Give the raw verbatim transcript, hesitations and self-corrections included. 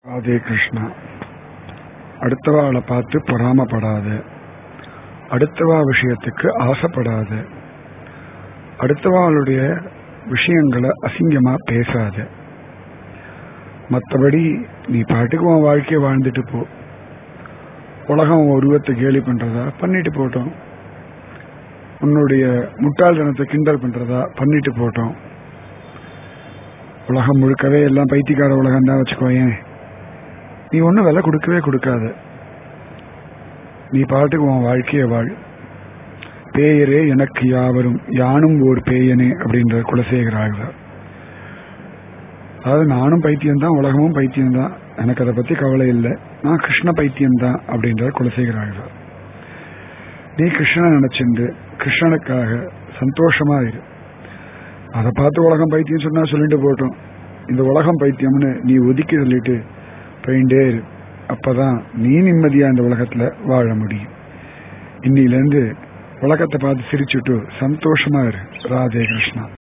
ராதே கிருஷ்ணா. அடுத்தவாளை பார்த்து பொறாமப்படாத, அடுத்தவா விஷயத்துக்கு ஆசைப்படாத, அடுத்தவாளுடைய விஷயங்களை அசிங்கமா பேசாத. மற்றபடி நீ பாட்டுக்கு உன் வாழ்க்கையை வாழ்ந்துட்டு போ. உலகம் உன் உருவத்தை கேலி பண்றதா பண்ணிட்டு போட்டோம், உன்னுடைய முட்டாள்தனத்தை கிண்டல் பண்றதா பண்ணிட்டு போட்டோம். உலகம் முழுக்கவே எல்லாம் பைத்தியக்கார உலகம் தான் வச்சுக்கோயேன். நீ ஒன்றும் விலை கொடுக்கவே கொடுக்காத. நீ பாட்டுக்கு உன் வாழ்க்கையை வாழ். பேயரே எனக்கு யாவரும் யானும் ஓர் பேயனே அப்படின்ற குலசேகராக. அதாவது நானும் பைத்தியம்தான், உலகமும் பைத்தியம்தான், எனக்கு அதை பற்றி கவலை இல்லை, நான் கிருஷ்ண பைத்தியம்தான் அப்படின்ற குலசேகராக. நீ கிருஷ்ணனை நினைச்சிருந்து கிருஷ்ணனுக்காக சந்தோஷமா இரு. அதை பார்த்து உலகம் பைத்தியம் சொன்னா சொல்லிட்டு போட்டோம். இந்த உலகம் பைத்தியம்னு நீ ஒதுக்கி சொல்லிட்டு போயிட்டே இரு. அப்பதான் நீ நிம்மதியா இந்த உலகத்துல வாழ முடியும். இன்னிலிருந்து உலகத்தை பார்த்து சிரிச்சுட்டு சந்தோஷமா இரு. ராதே கிருஷ்ணா.